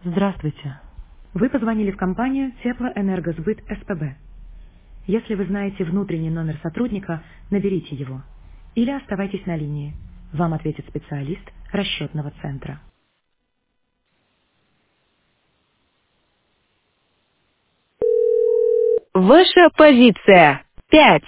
Здравствуйте. Вы позвонили в компанию Теплоэнергосбыт СПБ. Если вы знаете внутренний номер сотрудника, наберите его. Или оставайтесь на линии. Вам ответит специалист расчетного центра. Ваша позиция. 5.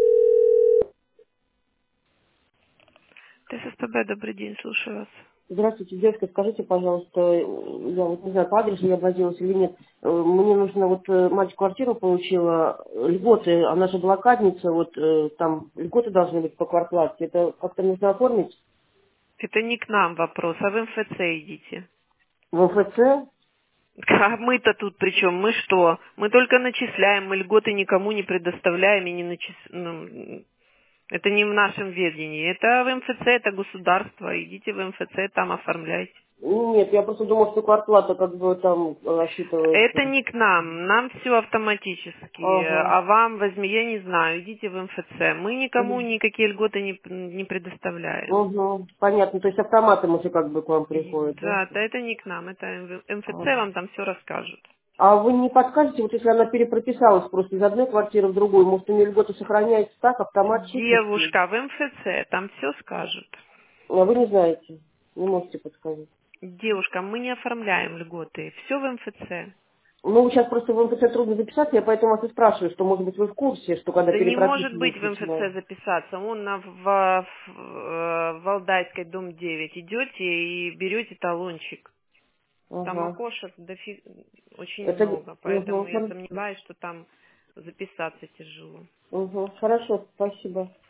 ТССПБ, добрый день, слушаю вас. Здравствуйте, девушка, скажите, пожалуйста, я вот не знаю, по адресу я обратилась или нет, мне нужно, мать квартиру получила, льготы, она же блокадница, там льготы должны быть по квартплате, это как-то нужно оформить Это не к нам вопрос, а в МФЦ идите. в МФЦ? А мы-то тут при чем? Мы что? Мы только начисляем, мы льготы никому не предоставляем и не это не в нашем ведении. Это в МФЦ, это государство. Идите в МФЦ, там оформляйте. Нет, я просто думала, что квартплата как бы там Это рассчитывается. не к нам, нам все автоматически, Ага. а вам возьми, я не знаю, идите в МФЦ. Мы никому никакие льготы не предоставляем. Угу. Понятно, то есть автоматом уже как бы к вам приходит, да? Да, это не к нам, это МФЦ Ага. вам там все расскажут. А вы не подскажете, вот если она перепрописалась просто из одной квартиры в другую, может, у нее льготы сохраняется так, автомат численности? Девушка, в МФЦ, там все скажут. А вы не знаете, не можете подсказать. Девушка, мы не оформляем льготы, все в МФЦ. Ну, сейчас просто в МФЦ трудно записаться, я поэтому вас и спрашиваю, что, может быть, вы в курсе, что когда Да не может быть перепрописывают в МФЦ начинают. записаться. Он в Валдайской, дом 9. Идете и берете талончик. Там Ага. окошек очень Это, много, поэтому я сомневаюсь, что там записаться тяжело. хорошо, спасибо.